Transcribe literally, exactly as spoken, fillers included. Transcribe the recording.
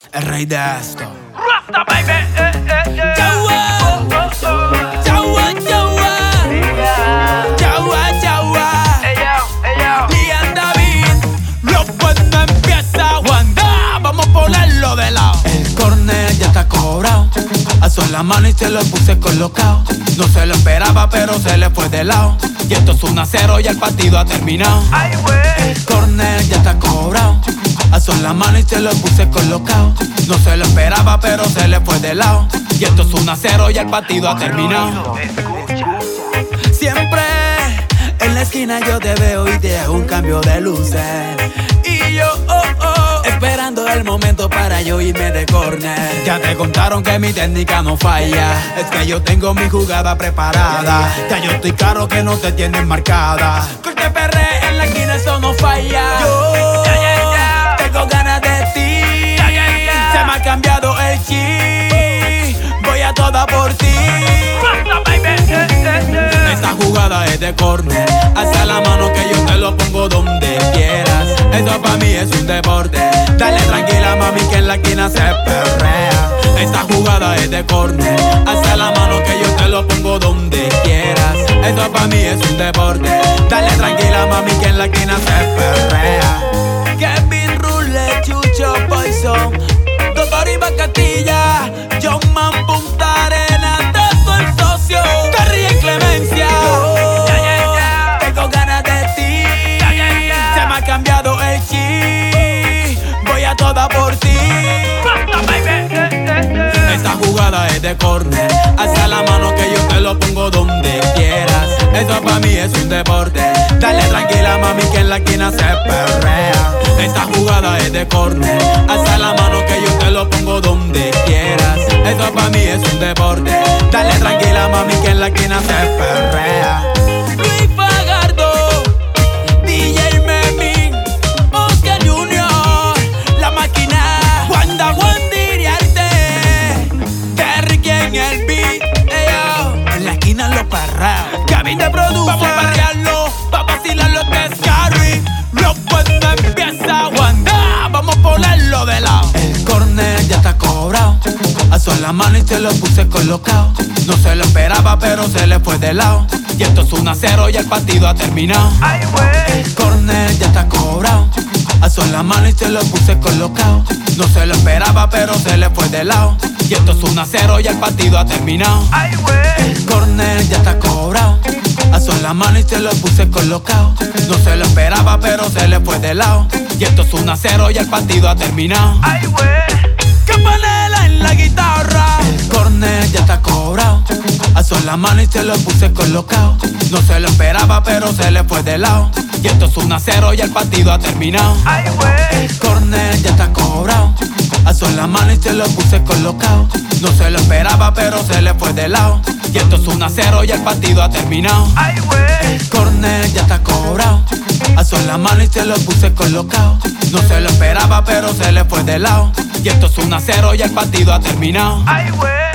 el rey de esto. Rasta, baby. Eh, eh, eh. Yawa, yawa, yawa, yawa, yawa. Lian David, lo bueno empieza. Wanda, vamos a ponerlo de lado. El corner ya está cobrado. Alzó la mano y se lo puse colocado. No se lo esperaba, pero se le fue de lado. Y esto es uno a cero y el partido ha terminado. Ay, güey. El corner ya está cobrado. Alzó la mano y se lo puse colocado. No se lo esperaba, pero se le fue de lado. Y esto es uno a cero y el partido ha terminado. Siempre en la esquina yo te veo y te hago un cambio de luces. Y yo, oh, oh, esperando el momento para yo irme de corner. Ya te contaron que mi técnica no falla. Es que yo tengo mi jugada preparada. Ya yo estoy claro que no te tienen marcada. Corte perre en la esquina, eso no falla. Yo tengo ganas de ti. Se me ha cambiado el chip. Voy a toda por ti. Esta jugada es de corner. Alza la mano que yo te lo pongo donde quieras. Eso para mí es un deporte. Dale tranquila mami que en la esquina se perrea. Esta jugada es de corner. Alza la mano que yo te lo pongo donde quieras. Eso para mí es un deporte. Dale tranquila mami que en la esquina se perrea. Kevin Rule, Chucho Poison, Doctor Iván Castilla, John Man Punta Arena, Tato el socio, Terry y Clemencia. Oh, yeah, yeah, yeah. Tengo ganas de ti. Yeah, yeah, yeah. Se me ha cambiado el chip. Voy a toda por ti. Esta jugada es de corner. Alza la mano que yo te lo pongo donde quieras. Eso para mí es un deporte. Dale tranquila mami que en la esquina se perrea. Esta jugada es de corner. Alza la mano que yo te lo pongo donde quieras. Eso para mí es un deporte. Dale tranquila mami que en la esquina se perrea. Luis Fagardo, D J Memín, Oscar Junior, La Máquina, Wanda Wandiriarte, Terry en el beat, eyo, en la esquina los parrados. Kevin de produce, vamos a parrearlo, pa' vacilarlo que es Carry. Lo bueno empieza, Wanda, vamos a ponerlo de lado. El corner ya está cobrado. Alzó la mano y se lo puse colocado. No se lo esperaba, pero se le fue de lado. Y esto es uno a cero y el partido ha terminado. Ay, güey. El corner ya está cobrado. Alzó la mano y se lo puse colocado. No se lo esperaba, pero se le fue de lado. Y esto es uno a cero y el partido ha terminado. Ay, güey. El corner ya está cobrado. Alzó la mano y se lo puse colocado. No se lo esperaba, pero se le fue de lado. Y esto es uno a cero y el partido ha terminado. Ay, güey. Campanela en la guitarra. El corner ya está cobrado. Alzó la mano y se lo puse colocado. No se lo esperaba, pero se le fue de lado. Y esto es uno a cero y el partido ha terminado. Ay, güey. El corner ya está cobrado. Alzó la mano y se lo puse colocado. No se lo esperaba, pero se le fue de lado. Y esto es uno a cero y el partido ha terminado. Ay, güey. El corner ya está cobrado. Alzó la mano y se lo puse colocado. No se lo esperaba, pero se le fue de lado. Y esto es uno a cero y el partido ha terminado. Ay, güey.